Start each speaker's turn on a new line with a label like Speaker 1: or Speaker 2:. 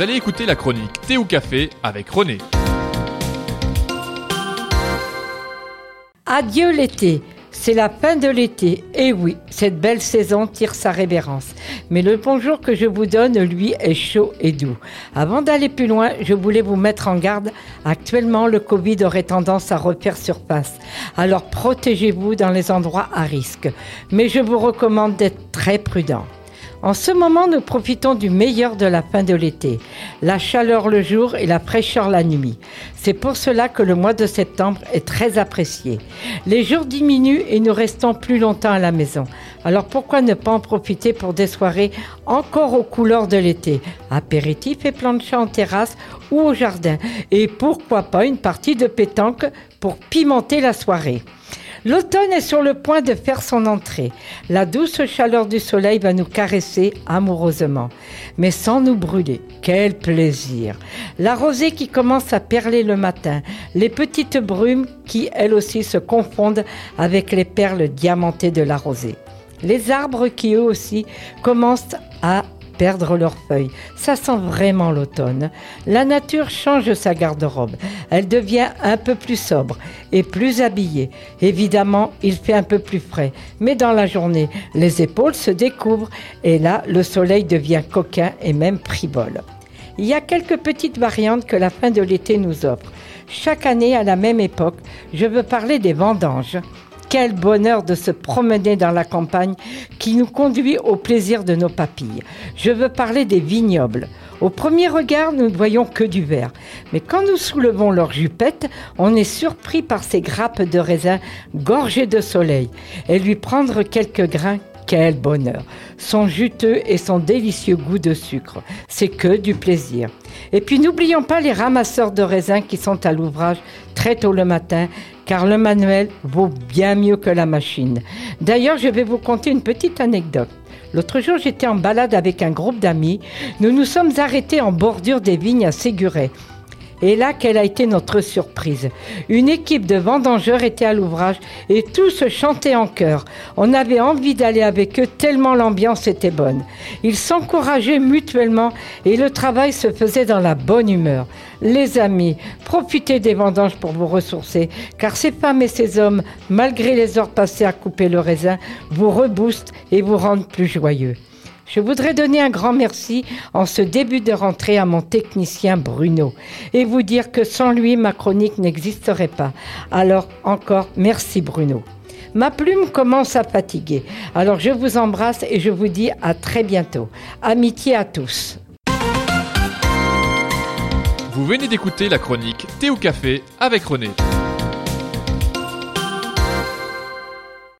Speaker 1: Vous allez écouter la chronique Thé ou Café avec René.
Speaker 2: Adieu l'été, c'est la fin de l'été. Et oui, cette belle saison tire sa révérence. Mais le bonjour que je vous donne, lui, est chaud et doux. Avant d'aller plus loin, je voulais vous mettre en garde. Actuellement, le Covid aurait tendance à refaire surface. Alors protégez-vous dans les endroits à risque. Mais je vous recommande d'être très prudent. En ce moment, nous profitons du meilleur de la fin de l'été, la chaleur le jour et la fraîcheur la nuit. C'est pour cela que le mois de septembre est très apprécié. Les jours diminuent et nous restons plus longtemps à la maison. Alors pourquoi ne pas en profiter pour des soirées encore aux couleurs de l'été, apéritifs et planchers en terrasse ou au jardin, et pourquoi pas une partie de pétanque pour pimenter la soirée. L'automne est sur le point de faire son entrée. La douce chaleur du soleil va nous caresser amoureusement, mais sans nous brûler. Quel plaisir! La rosée qui commence à perler le matin, les petites brumes qui, elles aussi, se confondent avec les perles diamantées de la rosée. Les arbres qui, eux aussi, commencent à perdre leurs feuilles. Ça sent vraiment l'automne. La nature change sa garde-robe. Elle devient un peu plus sobre et plus habillée. Évidemment, il fait un peu plus frais. Mais dans la journée, les épaules se découvrent et là, le soleil devient coquin et même frivole. Il y a quelques petites variantes que la fin de l'été nous offre. Chaque année, à la même époque, je veux parler des vendanges. Quel bonheur de se promener dans la campagne qui nous conduit au plaisir de nos papilles. Je veux parler des vignobles. Au premier regard, nous ne voyons que du vert. Mais quand nous soulevons leurs jupettes, on est surpris par ces grappes de raisin gorgées de soleil. Et lui prendre quelques grains, quel bonheur. Son juteux et son délicieux goût de sucre. C'est que du plaisir. Et puis n'oublions pas les ramasseurs de raisins qui sont à l'ouvrage très tôt le matin, car le manuel vaut bien mieux que la machine. D'ailleurs, je vais vous conter une petite anecdote. L'autre jour, j'étais en balade avec un groupe d'amis. Nous nous sommes arrêtés en bordure des vignes à Séguret. Et là, quelle a été notre surprise. Une équipe de vendangeurs était à l'ouvrage et tous chantaient en chœur. On avait envie d'aller avec eux tellement l'ambiance était bonne. Ils s'encourageaient mutuellement et le travail se faisait dans la bonne humeur. Les amis, profitez des vendanges pour vous ressourcer, car ces femmes et ces hommes, malgré les heures passées à couper le raisin, vous reboostent et vous rendent plus joyeux. Je voudrais donner un grand merci en ce début de rentrée à mon technicien Bruno et vous dire que sans lui, ma chronique n'existerait pas. Alors encore, merci Bruno. Ma plume commence à fatiguer. Alors je vous embrasse et je vous dis à très bientôt. Amitié à tous.
Speaker 1: Vous venez d'écouter la chronique Thé ou Café avec René.